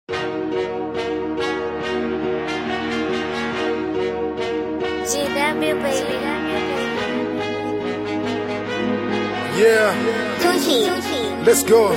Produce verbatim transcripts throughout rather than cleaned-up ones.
G W baby. Yeah, Tucci. let's go.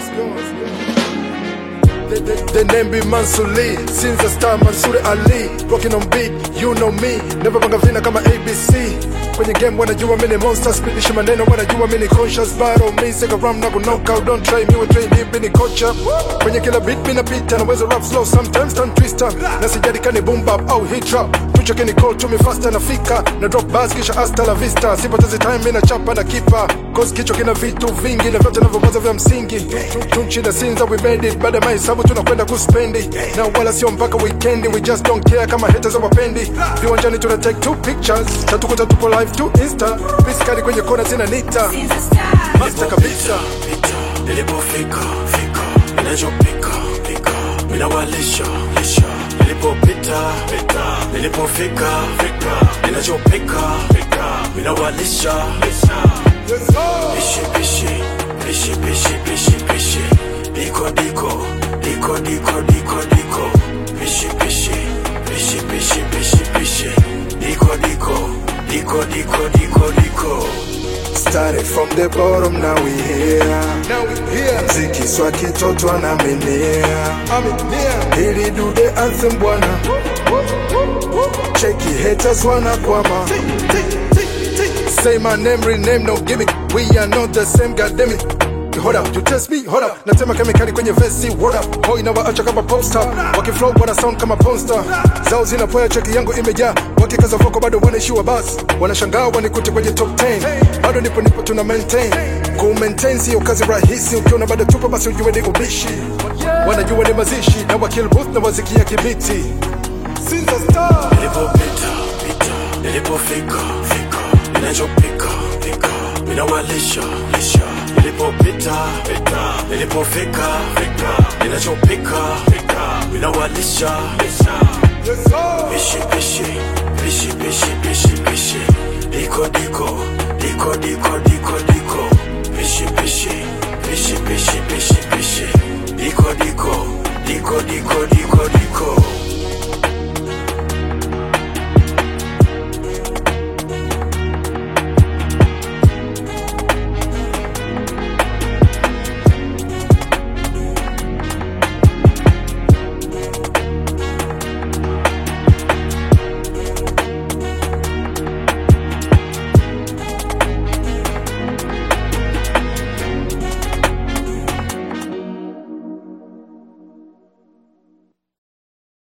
The, the, the name be Mansuli, since the star Mansuri Ali. Rocking on beat, you know me. Never banga vina kama A B C. Kwenye game wanajua mini monster, spitishi maneno wanajua mini conscious. Battle me, sega ram na go knockout. Don't try me, we train deep in kocha. Kwenye kila beat mina pita, naweza rap slow sometimes, turn twister. Na sijadi kani boom bap au hit trap. Tucho kini call to me faster na fika. Na drop bars kisha hasta la vista. Sipotezi time mina chapa na kipa. Cause kicho kina vitu vingi na vyote navyowaza vya msingi. Tunchi na sinza we made it, baada mahesabu tunakwenda kuspendi. Na wala sio mpaka weekendi, we just don't care kama haters wapendi. Viwanjani tuna take two pictures, tatukuta tupo live to Insta. Piskali kwenye kona zina nita master kabisa. Nilipofika, fika, ninachopika, pika, ninawalisha, lisha. Nilipopita, pita, nilipofika, fika, ninachopika, pika, ninawalisha, lisha. Pishi, pishi, pishi, pishi, pishi, pishi. Diko, diko, diko, diko, diko, diko. Pishi, pishi, pishi, pishi, pishi, pishi. Diko, diko, diko, diko, diko, diko. Started from the bottom, now we here. Now we here. Mziki swaki toto anamenea. Hili do the anthem bwana. Cheki haters wanakwama. Say my name, rename, no gimmick. We are not the same, goddamn it. Hold up, you test me, hold up. Natema kemikali kwenye vesi, what up. Hoi na waacha kama popstar. Wakiflow wana sound kama pornstar. Zao zinapoya cheki yangu imejaa. Wakikaza voko bado wanaishiwa bus. Wanashangaa wanikute kwenye top ten. Bado nipo nipo tuna maintain. Ku maintain sio kazi rahisi. Ukiona bado tupo basi ujue ni ubishi. Wanajua ni mazishi. Na wakill booth na wazikia kibiti. Since the start. Nilipopita, pita, nilipofika, fika, ninachopika, pika, ninawalisha, lisha. Nilipopita, pita, nilipofika, fika, ninachopika, pika, ninawalisha, lisha. Pishi, pishi, pishi, pishi, pishi, pishi. Diko, diko, diko, diko, diko, diko. Pishi, pishi, pishi, pishi, pishi, pishi. Diko, diko, diko, diko, diko, diko.